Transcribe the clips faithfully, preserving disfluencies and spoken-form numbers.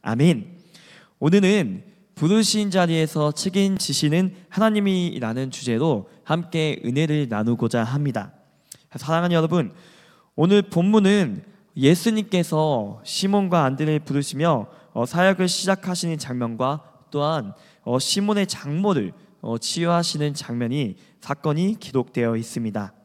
아멘. 오늘은 부르신 자리에서 책임지시는 하나님이라는 주제로 함께 은혜를 나누고자 합니다. 사랑하는 여러분, 오늘 본문은 예수님께서 시몬과 안드레를 부르시며 사역을 시작하시는 장면과 또한 시몬의 장모를 치유하시는 장면이 사건이 기록되어 있습니다.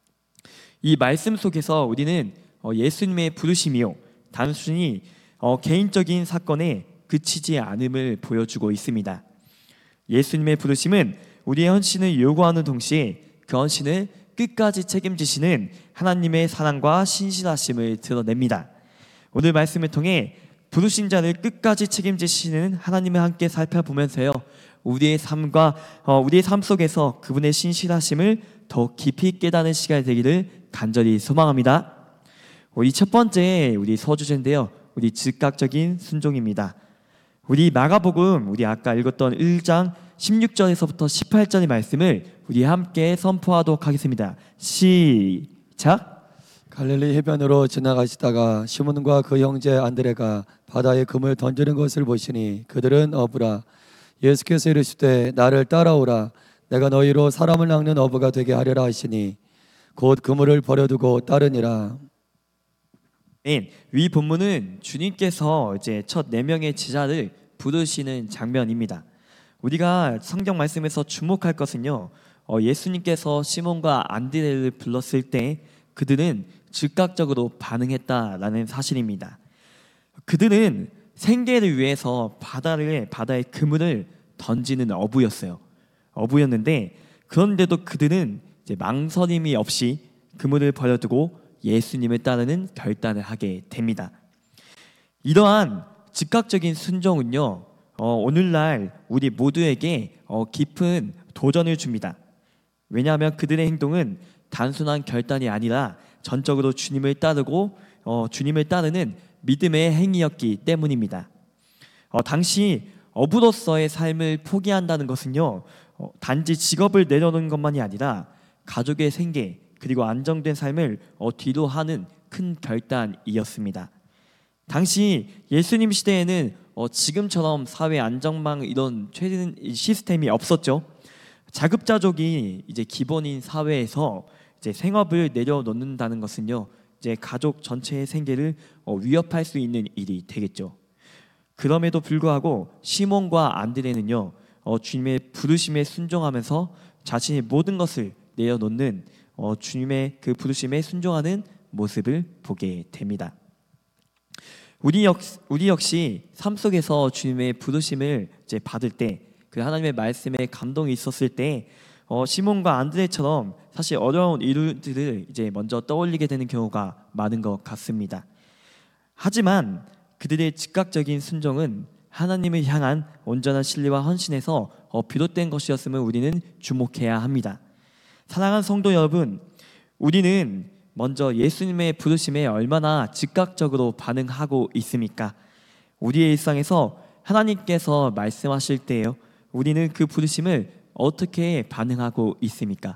이 말씀 속에서 우리는 예수님의 부르심이요 단순히 개인적인 사건에 그치지 않음을 보여주고 있습니다. 예수님의 부르심은 우리의 헌신을 요구하는 동시에 그 헌신을 끝까지 책임지시는 하나님의 사랑과 신실하심을 드러냅니다. 오늘 말씀을 통해 부르신 자를 끝까지 책임지시는 하나님을 함께 살펴보면서요, 우리의 삶과 어, 우리의 삶 속에서 그분의 신실하심을 더 깊이 깨닫는 시간이 되기를 간절히 소망합니다. 우리 첫 번째 우리 서주제인데요, 우리 즉각적인 순종입니다. 우리 마가복음 우리 아까 읽었던 일 장 십육 절에서부터 십팔 절의 말씀을 우리 함께 선포하도록 하겠습니다. 시작. 갈릴리 해변으로 지나가시다가 시몬과 그 형제 안드레가 바다에 금을 던지는 것을 보시니 그들은 어부라. 예수께서 이르시되 나를 따라오라. 내가 너희로 사람을 낚는 어부가 되게 하려라 하시니 곧 그물을 버려두고 따르니라. 네, 위 본문은 주님께서 이제 첫 네 명의 제자를 부르시는 장면입니다. 우리가 성경 말씀에서 주목할 것은요, 어, 예수님께서 시몬과 안드레를 불렀을 때 그들은 즉각적으로 반응했다라는 사실입니다. 그들은 생계를 위해서 바다를 바다에 그물을 던지는 어부였어요. 어부였는데 그런데도 그들은 이제 망설임이 없이 그물을 버려두고 예수님을 따르는 결단을 하게 됩니다. 이러한 즉각적인 순종은요, 어, 오늘날 우리 모두에게 어, 깊은 도전을 줍니다. 왜냐하면 그들의 행동은 단순한 결단이 아니라 전적으로 주님을 따르고 어, 주님을 따르는 믿음의 행위였기 때문입니다. 어, 당시 어부로서의 삶을 포기한다는 것은요, 어, 단지 직업을 내려놓는 것만이 아니라 가족의 생계 그리고 안정된 삶을 어, 뒤로 하는 큰 결단이었습니다. 당시 예수님 시대에는 어, 지금처럼 사회 안정망 이런 최신 시스템이 없었죠. 자급자족이 이제 기본인 사회에서 이제 생업을 내려놓는다는 것은요, 이제 가족 전체의 생계를 어, 위협할 수 있는 일이 되겠죠. 그럼에도 불구하고 시몬과 안드레는요, 어, 주님의 부르심에 순종하면서 자신의 모든 것을 내려놓는 어, 주님의 그 부르심에 순종하는 모습을 보게 됩니다. 우리, 역, 우리 역시 삶 속에서 주님의 부르심을 이제 받을 때, 그 하나님의 말씀에 감동이 있었을 때, 어, 시몬과 안드레처럼 사실 어려운 일들을 이제 먼저 떠올리게 되는 경우가 많은 것 같습니다. 하지만 그들의 즉각적인 순종은 하나님을 향한 온전한 신뢰와 헌신에서 어, 비롯된 것이었음을 우리는 주목해야 합니다. 사랑하는 성도 여러분, 우리는 먼저 예수님의 부르심에 얼마나 즉각적으로 반응하고 있습니까? 우리의 일상에서 하나님께서 말씀하실 때요, 우리는 그 부르심을 어떻게 반응하고 있습니까?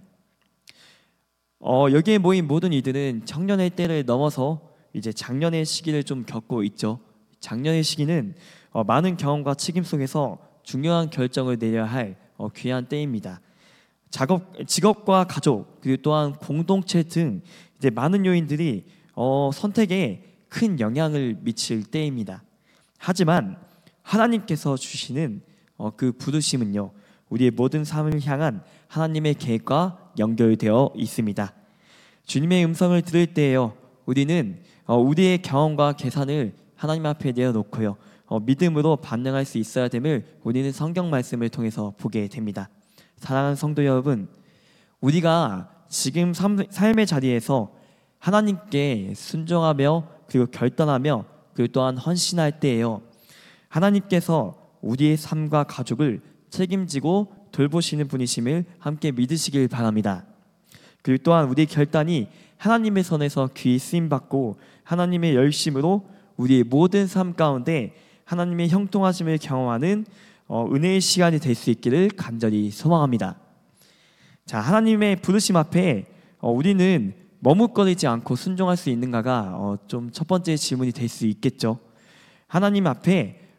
어, 여기에 모인 모든 이들은 청년의 때를 넘어서 이제 장년의 시기를 좀 겪고 있죠. 장년의 시기는 어, 많은 경험과 책임 속에서 중요한 결정을 내려야 할 어, 귀한 때입니다. 작업, 직업과 가족 그리고 또한 공동체 등 이제 많은 요인들이 어, 선택에 큰 영향을 미칠 때입니다. 하지만 하나님께서 주시는 어, 그 부르심은요, 우리의 모든 삶을 향한 하나님의 계획과 연결되어 있습니다. 주님의 음성을 들을 때에요, 우리는 어, 우리의 경험과 계산을 하나님 앞에 내어놓고요, 어, 믿음으로 반응할 수 있어야 됨을 우리는 성경 말씀을 통해서 보게 됩니다. 사랑하는 성도 여러분, 우리가 지금 삶, 삶의 자리에서 하나님께 순종하며 그리고 결단하며 그리고 또한 헌신할 때에요, 하나님께서 우리의 삶과 가족을 책임지고 돌보시는 분이심을 함께 믿으시길 바랍니다. 그리고 또한 우리의 결단이 하나님의 선에서 귀히 쓰임받고 하나님의 열심으로 우리의 모든 삶 가운데 하나님의 형통하심을 경험하는 어, 은혜의 시간이 될 수 있기를 간절히 소망합니다. 자, 하나님의 부르심 앞에 어, 우리는 머뭇거리지 않고 순종할 수 있는가가 어, 좀 첫 번째 질문이 될 수 있겠죠. 하나님 앞에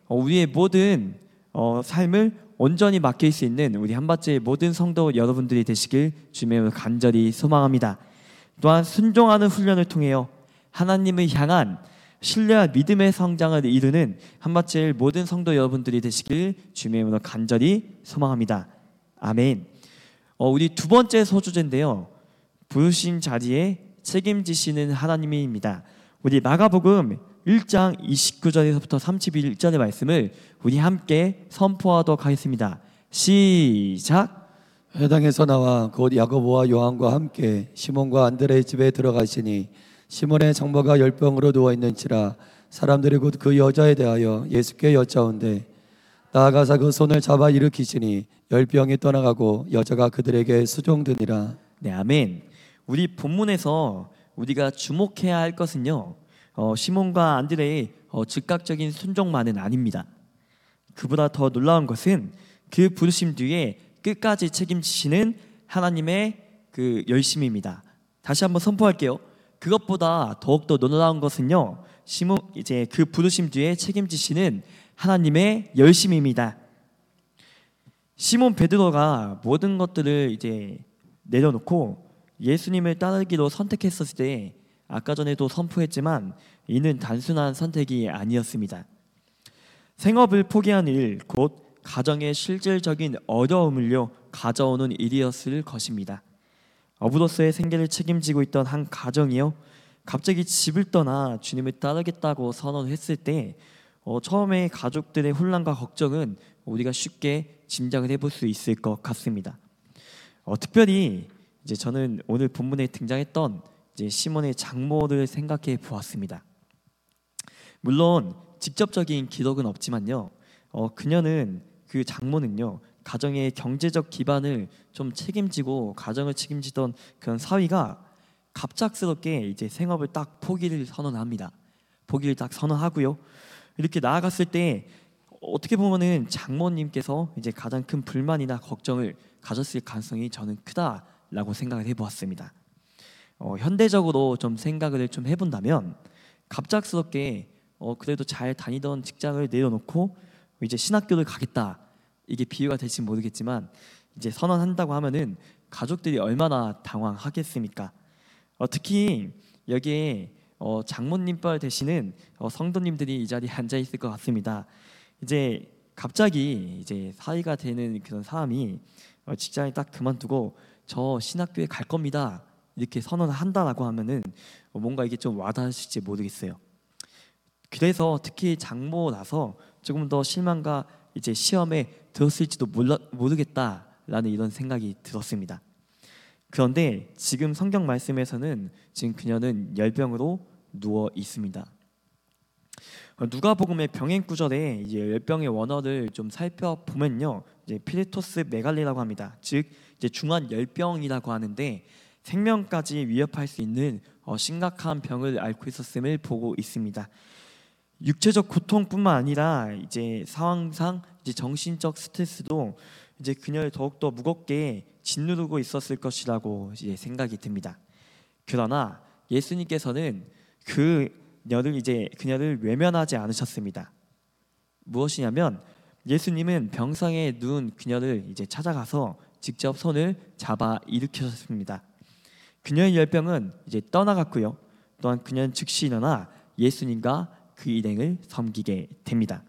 어, 우리의 모든 어, 삶을 온전히 맡길 수 있는 우리 한밭의 모든 성도 여러분들이 되시길 주님의 간절히 소망합니다. 또한 순종하는 훈련을 통하여 하나님을 향한 신뢰와 믿음의 성장을 이루는 한밭의 모든 성도 여러분들이 되시길 주님의 이름으로 간절히 소망합니다. 아멘. 어, 우리 두 번째 소주제인데요, 부르신 자리에 책임지시는 하나님입니다. 우리 마가복음 일 장 이십구 절에서부터 삼십일 절의 말씀을 우리 함께 선포하도록 하겠습니다. 시작. 회당에서 나와 곧 야고보와 요한과 함께 시몬과 안드레의 집에 들어가시니 시몬의 장모가 열병으로 누워 있는지라 사람들이 곧 그 여자에 대하여 예수께 여짜온대 나아가사 그 손을 잡아 일으키시니 열병이 떠나가고 여자가 그들에게 수종드니라. 네, 아멘. 우리 본문에서 우리가 주목해야 할 것은요, 어, 시몬과 안드레의 어, 즉각적인 순종만은 아닙니다. 그보다 더 놀라운 것은 그 부르심 뒤에 끝까지 책임지시는 하나님의 그 열심입니다. 다시 한번 선포할게요. 그것보다 더욱더 놀라운 것은요, 시몬 이제 그 부르심 뒤에 책임지시는 하나님의 열심입니다. 시몬 베드로가 모든 것들을 이제 내려놓고 예수님을 따르기로 선택했었을 때, 아까 전에도 선포했지만 이는 단순한 선택이 아니었습니다. 생업을 포기한 일, 곧 가정의 실질적인 어려움을요 가져오는 일이었을 것입니다. 어부로서의 생계를 책임지고 있던 한 가정이요, 갑자기 집을 떠나 주님을 따르겠다고 선언했을 때 어, 처음에 가족들의 혼란과 걱정은 우리가 쉽게 짐작을 해볼 수 있을 것 같습니다. 어, 특별히 이제 저는 오늘 본문에 등장했던 이제 시몬의 장모를 생각해 보았습니다. 물론 직접적인 기록은 없지만요, 어, 그녀는 그 장모는요 가정의 경제적 기반을 좀 책임지고 가정을 책임지던 그런 사위가 갑작스럽게 이제 생업을 딱 포기를 선언합니다. 포기를 딱 선언하고요, 이렇게 나아갔을 때 어떻게 보면은 장모님께서 이제 가장 큰 불만이나 걱정을 가졌을 가능성이 저는 크다라고 생각을 해보았습니다. 어, 현대적으로 좀 생각을 좀 해본다면 갑작스럽게 어, 그래도 잘 다니던 직장을 내려놓고 이제 신학교를 가겠다, 이게 비유가 될지 모르겠지만 이제 선언한다고 하면은 가족들이 얼마나 당황하겠습니까? 어, 특히 여기에 어, 장모님뻘 되시는 어, 성도님들이 이 자리에 앉아 있을 것 같습니다. 이제 갑자기 이제 사위가 되는 그런 사람이 어, 직장을 딱 그만두고 저 신학교에 갈 겁니다, 이렇게 선언을 한다라고 하면은 어, 뭔가 이게 좀 와닿으실지 모르겠어요. 그래서 특히 장모라서 조금 더 실망과 이제 시험에 들었을지도 몰라, 모르겠다라는 이런 생각이 들었습니다. 그런데 지금 성경 말씀에서는 지금 그녀는 열병으로 누워 있습니다. 누가복음의 병행 구절에 이제 열병의 원어를 좀 살펴보면요, 이제 피레토스 메갈리라고 합니다. 즉 이제 중한 열병이라고 하는데 생명까지 위협할 수 있는 어, 심각한 병을 앓고 있었음을 보고 있습니다. 육체적 고통뿐만 아니라 이제 상황상 이제 정신적 스트레스도 이제 그녀를 더욱더 무겁게 짓누르고 있었을 것이라고 이제 생각이 듭니다. 그러나 예수님께서는 그녀를 이제 그녀를 외면하지 않으셨습니다. 무엇이냐면 예수님은 병상에 누운 그녀를 이제 찾아가서 직접 손을 잡아 일으키셨습니다. 그녀의 열병은 이제 떠나갔고요, 또한 그녀는 즉시 일어나 예수님과 그 일행을 섬기게 됩니다.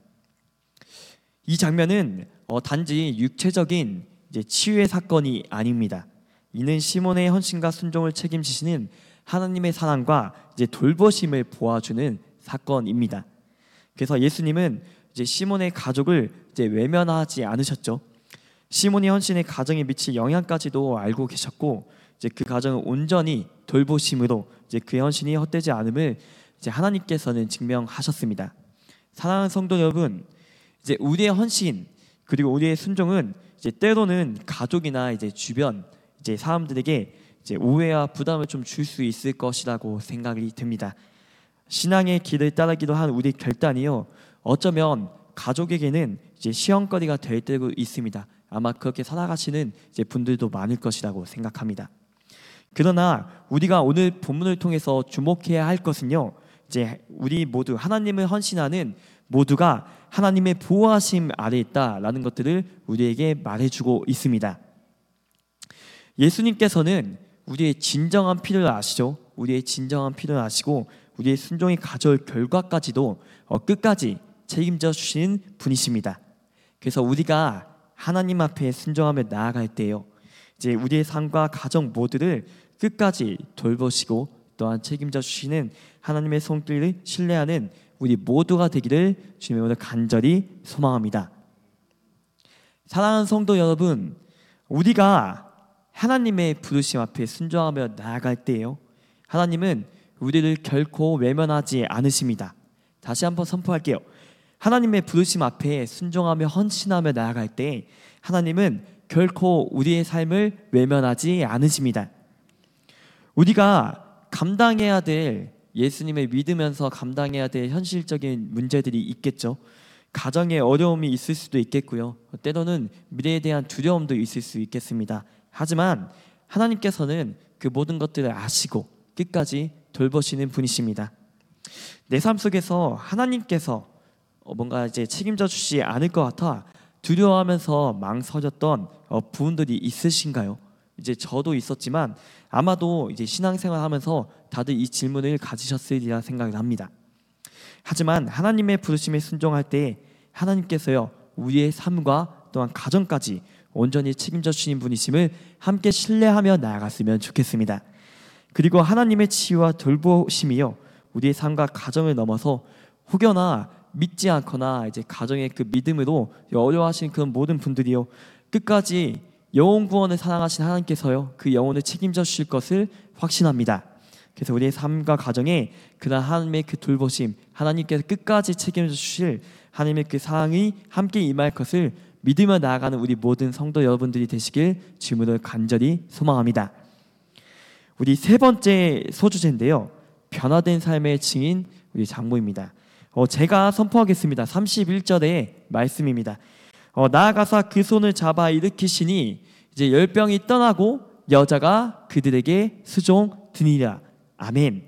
이 장면은 어, 단지 육체적인 이제 치유의 사건이 아닙니다. 이는 시몬의 헌신과 순종을 책임지시는 하나님의 사랑과 이제 돌보심을 보아주는 사건입니다. 그래서 예수님은 이제 시몬의 가족을 이제 외면하지 않으셨죠. 시몬의 헌신의 가정에 미칠 영향까지도 알고 계셨고 이제 그 가정을 온전히 돌보심으로 이제 그의 헌신이 헛되지 않음을 이제 하나님께서는 증명하셨습니다. 사랑하는 성도 여러분, 이제 우리의 헌신 그리고 우리의 순종은 이제 때로는 가족이나 이제 주변 이제 사람들에게 이제 오해와 부담을 좀 줄 수 있을 것이라고 생각이 듭니다. 신앙의 길을 따르기도 한 우리 결단이요, 어쩌면 가족에게는 이제 시험거리가 될 때도 있습니다. 아마 그렇게 살아가시는 이제 분들도 많을 것이라고 생각합니다. 그러나 우리가 오늘 본문을 통해서 주목해야 할 것은요, 이제 우리 모두 하나님을 헌신하는 모두가 하나님의 보호하심 아래 있다라는 것들을 우리에게 말해주고 있습니다. 예수님께서는 우리의 진정한 필요를 아시죠? 우리의 진정한 필요를 아시고 우리의 순종이 가져올 결과까지도 어, 끝까지 책임져 주시는 분이십니다. 그래서 우리가 하나님 앞에 순종하며 나아갈 때요, 이제 우리의 삶과 가정 모두를 끝까지 돌보시고 또한 책임져 주시는 하나님의 손길을 신뢰하는 우리 모두가 되기를 주님으로 간절히 소망합니다. 사랑하는 성도 여러분, 우리가 하나님의 부르심 앞에 순종하며 나아갈 때요, 하나님은 우리를 결코 외면하지 않으십니다. 다시 한번 선포할게요. 하나님의 부르심 앞에 순종하며 헌신하며 나아갈 때 하나님은 결코 우리의 삶을 외면하지 않으십니다. 우리가 감당해야 될, 예수님을 믿으면서 감당해야 될 현실적인 문제들이 있겠죠. 가정에 어려움이 있을 수도 있겠고요. 때로는 미래에 대한 두려움도 있을 수 있겠습니다. 하지만 하나님께서는 그 모든 것들을 아시고 끝까지 돌보시는 분이십니다. 내 삶 속에서 하나님께서 뭔가 이제 책임져 주시지 않을 것 같아 두려워하면서 망설였던 부분들이 있으신가요? 이제 저도 있었지만 아마도 이제 신앙생활하면서 다들 이 질문을 가지셨으리라 생각을 합니다. 하지만 하나님의 부르심에 순종할 때 하나님께서요, 우리의 삶과 또한 가정까지 온전히 책임져 주시는 분이심을 함께 신뢰하며 나아갔으면 좋겠습니다. 그리고 하나님의 치유와 돌보심이요, 우리의 삶과 가정을 넘어서 혹여나 믿지 않거나 이제 가정의 그 믿음으로 어려워하시는 그런 모든 분들이요, 끝까지 영혼 구원을 사랑하신 하나님께서요, 그 영혼을 책임져 주실 것을 확신합니다. 그래서 우리의 삶과 가정에 그날 하나님의 그 돌보심, 하나님께서 끝까지 책임져 주실 하나님의 그 사랑이 함께 임할 것을 믿으며 나아가는 우리 모든 성도 여러분들이 되시길 주님으로 간절히 소망합니다. 우리 세 번째 소주제인데요, 변화된 삶의 증인 우리 장모입니다. 어, 제가 선포하겠습니다. 삼십일 절의 말씀입니다. 어, 나아가사 그 손을 잡아 일으키시니 이제 열병이 떠나고 여자가 그들에게 수종드니라. 아멘.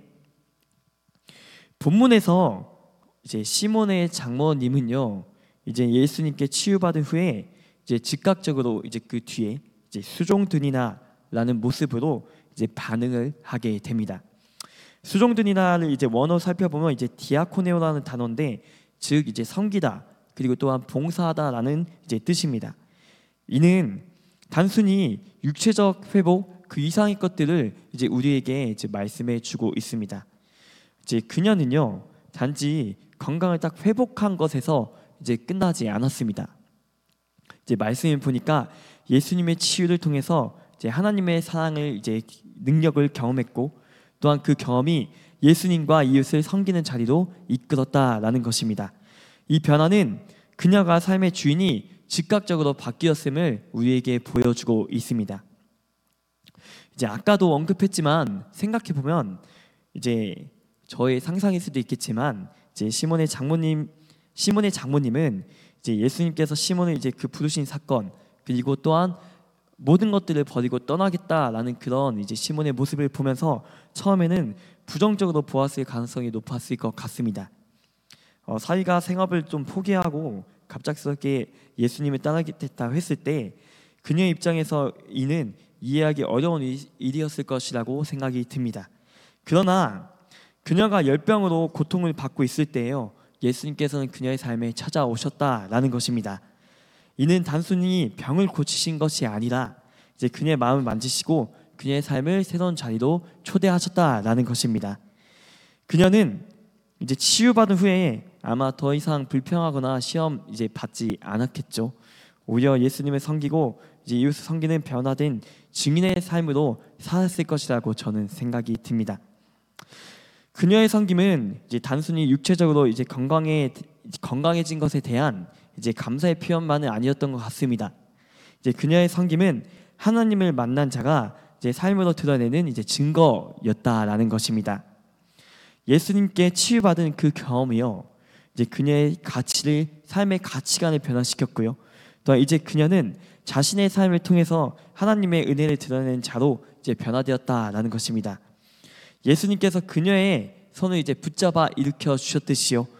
본문에서 이제 시몬의 장모님은요, 이제 예수님께 치유받은 후에 이제 즉각적으로 이제 그 뒤에 이제 수종드니나라는 모습으로 이제 반응을 하게 됩니다. 수종드니나를 이제 원어 살펴보면 이제 디아코네오라는 단어인데, 즉 이제 섬기다 그리고 또한 봉사하다라는 이제 뜻입니다. 이는 단순히 육체적 회복 그 이상의 것들을 이제 우리에게 이제 말씀해 주고 있습니다. 이제 그녀는요, 단지 건강을 딱 회복한 것에서 이제 끝나지 않았습니다. 이제 말씀을 보니까 예수님의 치유를 통해서 이제 하나님의 사랑을 이제 능력을 경험했고, 또한 그 경험이 예수님과 이웃을 섬기는 자리로 이끌었다라는 것입니다. 이 변화는 그녀가 삶의 주인이 즉각적으로 바뀌었음을 우리에게 보여주고 있습니다. 이제 아까도 언급했지만 생각해 보면 이제 저의 상상일 수도 있겠지만 이제 시몬의 장모님 시몬의 장모님은 이제 예수님께서 시몬을 이제 그 부르신 사건, 그리고 또한 모든 것들을 버리고 떠나겠다라는 그런 이제 시몬의 모습을 보면서 처음에는 부정적으로 보았을 가능성이 높았을 것 같습니다. 어, 사위가 생업을 좀 포기하고 갑작스럽게 예수님을 따르겠다 했을 때 그녀의 입장에서 이는 이해하기 어려운 일이었을 것이라고 생각이 듭니다. 그러나 그녀가 열병으로 고통을 받고 있을 때에요, 예수님께서는 그녀의 삶에 찾아오셨다라는 것입니다. 이는 단순히 병을 고치신 것이 아니라 이제 그녀의 마음을 만지시고 그녀의 삶을 새로운 자리로 초대하셨다라는 것입니다. 그녀는 이제 치유받은 후에 아마 더 이상 불평하거나 시험 이제 받지 않았겠죠. 오히려 예수님을 섬기고 이제 이웃을 섬기는 변화된 증인의 삶으로 살았을 것이라고 저는 생각이 듭니다. 그녀의 섬김은 이제 단순히 육체적으로 이제 건강에 건강해진 것에 대한 이제 감사의 표현만은 아니었던 것 같습니다. 이제 그녀의 섬김은 하나님을 만난 자가 이제 삶으로 드러내는 이제 증거였다라는 것입니다. 예수님께 치유받은 그 경험이요, 이제 그녀의 가치를 삶의 가치관을 변화시켰고요. 또 이제 그녀는 자신의 삶을 통해서 하나님의 은혜를 드러내는 자로 이제 변화되었다라는 것입니다. 예수님께서 그녀의 손을 이제 붙잡아 일으켜 주셨듯이요,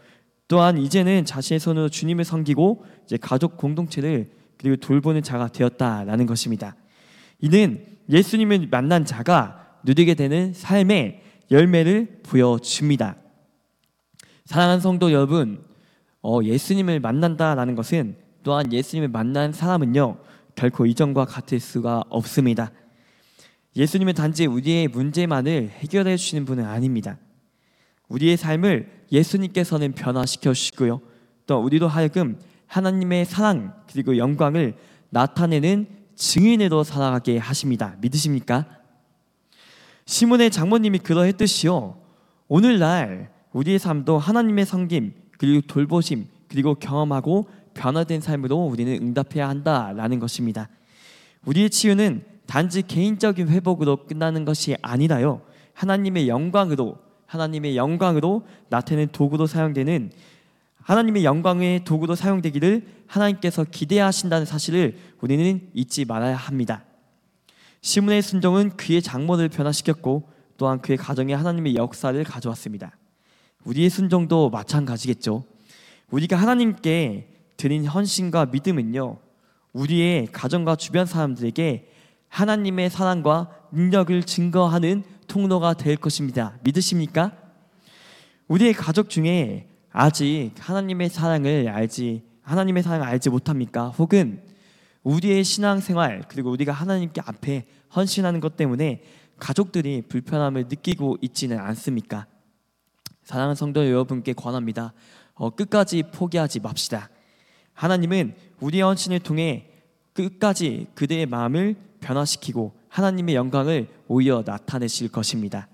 또한 이제는 자신의 손으로 주님을 섬기고 이제 가족 공동체를 그리고 돌보는 자가 되었다라는 것입니다. 이는 예수님을 만난 자가 누리게 되는 삶의 열매를 보여줍니다. 사랑하는 성도 여러분, 어, 예수님을 만난다라는 것은 또한 예수님을 만난 사람은요 결코 이전과 같을 수가 없습니다. 예수님은 단지 우리의 문제만을 해결해 주시는 분은 아닙니다. 우리의 삶을 예수님께서는 변화시켜 주시고요, 또 우리로 하여금 하나님의 사랑 그리고 영광을 나타내는 증인으로 살아가게 하십니다. 믿으십니까? 시몬의 장모님이 그러했듯이요, 오늘날 우리의 삶도 하나님의 섬김 그리고 돌보심 그리고 경험하고 변화된 삶으로 우리는 응답해야 한다라는 것입니다. 우리의 치유는 단지 개인적인 회복으로 끝나는 것이 아니라요, 하나님의 영광으로 하나님의 영광으로 나타내는 도구로 사용되는, 하나님의 영광의 도구로 사용되기를 하나님께서 기대하신다는 사실을 우리는 잊지 말아야 합니다. 시몬의 순종은 그의 장모를 변화시켰고 또한 그의 가정에 하나님의 역사를 가져왔습니다. 우리의 순종도 마찬가지겠죠. 우리가 하나님께 드린 헌신과 믿음은요, 우리의 가정과 주변 사람들에게 하나님의 사랑과 능력을 증거하는 통로가 될 것입니다. 믿으십니까? 우리의 가족 중에 아직 하나님의 사랑을 알지 하나님의 사랑을 알지 못합니까? 혹은 우리의 신앙생활 그리고 우리가 하나님께 앞에 헌신하는 것 때문에 가족들이 불편함을 느끼고 있지는 않습니까? 사랑하는 성도 여러분께 권합니다. 어, 끝까지 포기하지 맙시다. 하나님은 우리의 헌신을 통해 끝까지 그대의 마음을 변화시키고 하나님의 영광을 오히려 나타내실 것입니다.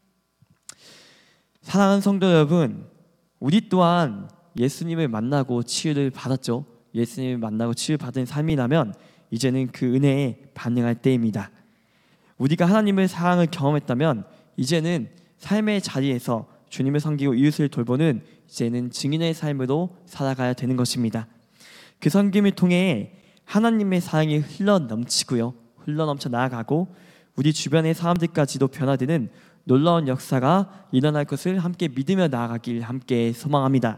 사랑하는 성도 여러분, 우리 또한 예수님을 만나고 치유를 받았죠. 예수님을 만나고 치유를 받은 삶이라면 이제는 그 은혜에 반응할 때입니다. 우리가 하나님의 사랑을 경험했다면 이제는 삶의 자리에서 주님을 섬기고 이웃을 돌보는 이제는 증인의 삶으로 살아가야 되는 것입니다. 그 섬김을 통해 하나님의 사랑이 흘러넘치고요, 흘러넘쳐 나아가고 우리 주변의 사람들까지도 변화되는 놀라운 역사가 일어날 것을 함께 믿으며 나아가길 함께 소망합니다.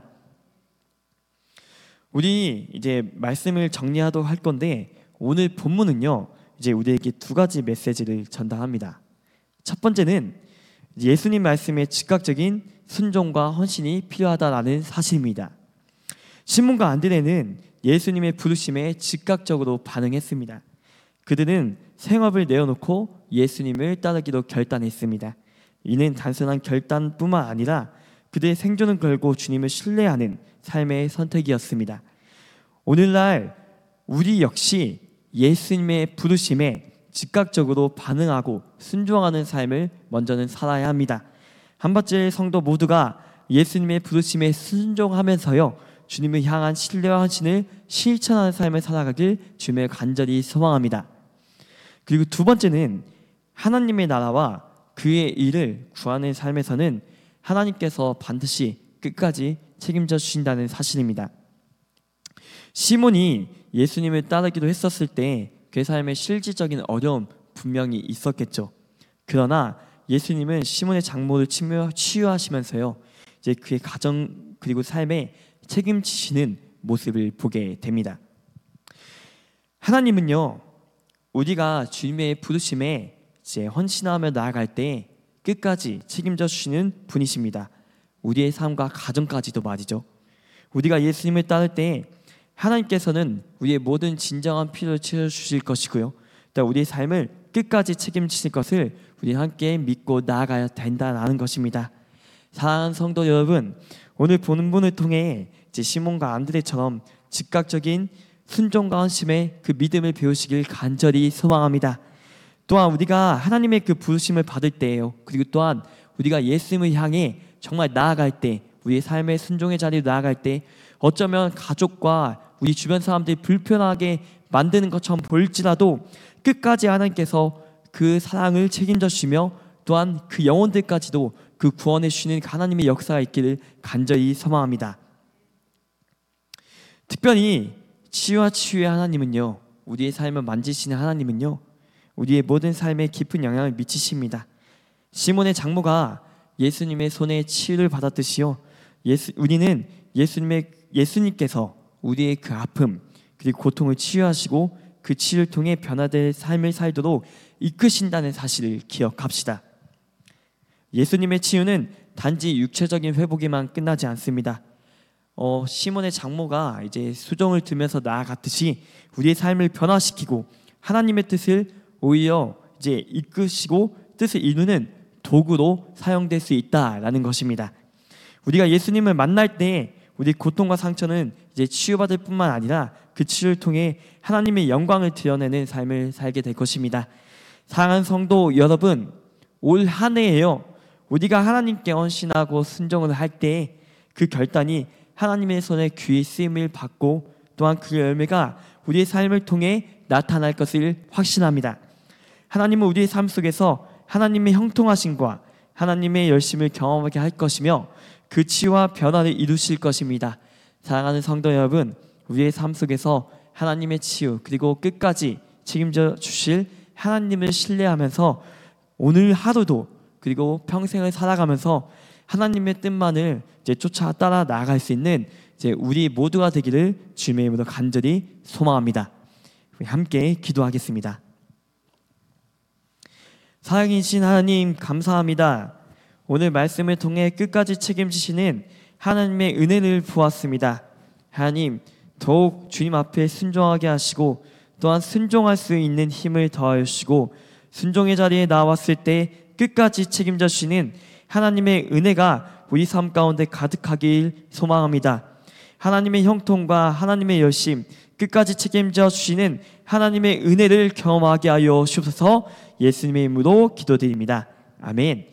우리 이제 말씀을 정리하도록 할 건데, 오늘 본문은요 이제 우리에게 두 가지 메시지를 전달합니다. 첫 번째는 예수님 말씀에 즉각적인 순종과 헌신이 필요하다라는 사실입니다. 시몬과 안드레는 예수님의 부르심에 즉각적으로 반응했습니다. 그들은 생업을 내어놓고 예수님을 따르기로 결단했습니다. 이는 단순한 결단뿐만 아니라 그들의 생존을 걸고 주님을 신뢰하는 삶의 선택이었습니다. 오늘날 우리 역시 예수님의 부르심에 즉각적으로 반응하고 순종하는 삶을 먼저는 살아야 합니다. 한밭질 성도 모두가 예수님의 부르심에 순종하면서요 주님을 향한 신뢰와 헌신을 실천하는 삶을 살아가길 주님의 간절히 소망합니다. 그리고 두 번째는 하나님의 나라와 그의 일을 구하는 삶에서는 하나님께서 반드시 끝까지 책임져 주신다는 사실입니다. 시몬이 예수님을 따르기도 했었을 때 그 삶에 실질적인 어려움 분명히 있었겠죠. 그러나 예수님은 시몬의 장모를 치유하시면서요 이제 그의 가정 그리고 삶에 책임지시는 모습을 보게 됩니다. 하나님은요 우리가 주님의 부르심에 이제 헌신하며 나아갈 때 끝까지 책임져 주시는 분이십니다. 우리의 삶과 가정까지도 말이죠. 우리가 예수님을 따를 때 하나님께서는 우리의 모든 진정한 필요를 채워주실 것이고요, 또 우리의 삶을 끝까지 책임지실 것을 우리 함께 믿고 나아가야 된다는 것입니다. 사랑하는 성도 여러분, 오늘 본문을 통해 이제 시몬과 안드레처럼 즉각적인 순종과 헌신의 그 믿음을 배우시길 간절히 소망합니다. 또한 우리가 하나님의 그 부르심을 받을 때예요. 그리고 또한 우리가 예수님을 향해 정말 나아갈 때, 우리의 삶의 순종의 자리로 나아갈 때 어쩌면 가족과 우리 주변 사람들이 불편하게 만드는 것처럼 보일지라도 끝까지 하나님께서 그 사랑을 책임져 주시며 또한 그 영혼들까지도 그 구원해 주시는 하나님의 역사가 있기를 간절히 소망합니다. 특별히 치유와 치유의 하나님은요, 우리의 삶을 만지시는 하나님은요 우리의 모든 삶에 깊은 영향을 미치십니다. 시몬의 장모가 예수님의 손에 치유를 받았듯이요 예수, 우리는 예수님의 예수님께서 우리의 그 아픔 그리고 고통을 치유하시고 그 치유를 통해 변화될 삶을 살도록 이끄신다는 사실을 기억합시다. 예수님의 치유는 단지 육체적인 회복에만 끝나지 않습니다. 어, 시몬의 장모가 이제 수종을 들면서 나아갔듯이 우리의 삶을 변화시키고 하나님의 뜻을 오히려 이제 이끄시고 뜻을 이루는 도구로 사용될 수 있다라는 것입니다. 우리가 예수님을 만날 때 우리 고통과 상처는 이제 치유받을 뿐만 아니라 그 치유를 통해 하나님의 영광을 드러내는 삶을 살게 될 것입니다. 사랑하는 성도 여러분, 올 한 해에요, 우리가 하나님께 헌신하고 순종을 할 때 그 결단이 하나님의 손에 귀히 쓰임을 받고 또한 그 열매가 우리의 삶을 통해 나타날 것을 확신합니다. 하나님은 우리의 삶 속에서 하나님의 형통하심과 하나님의 열심을 경험하게 할 것이며 그 치유와 변화를 이루실 것입니다. 사랑하는 성도 여러분, 우리의 삶 속에서 하나님의 치유 그리고 끝까지 책임져 주실 하나님을 신뢰하면서 오늘 하루도 그리고 평생을 살아가면서 하나님의 뜻만을 이제 쫓아 따라 나아갈 수 있는 이제 우리 모두가 되기를 주님의 이름으로 간절히 소망합니다. 우리 함께 기도하겠습니다. 사랑이신 하나님, 감사합니다. 오늘 말씀을 통해 끝까지 책임지시는 하나님의 은혜를 보았습니다. 하나님, 더욱 주님 앞에 순종하게 하시고 또한 순종할 수 있는 힘을 더하여 주시고 순종의 자리에 나왔을 때 끝까지 책임져 주시는 하나님의 은혜가 우리 삶 가운데 가득하길 소망합니다. 하나님의 형통과 하나님의 열심, 끝까지 책임져 주시는 하나님의 은혜를 경험하게 하여 주옵소서. 예수님의 이름으로 기도드립니다. 아멘.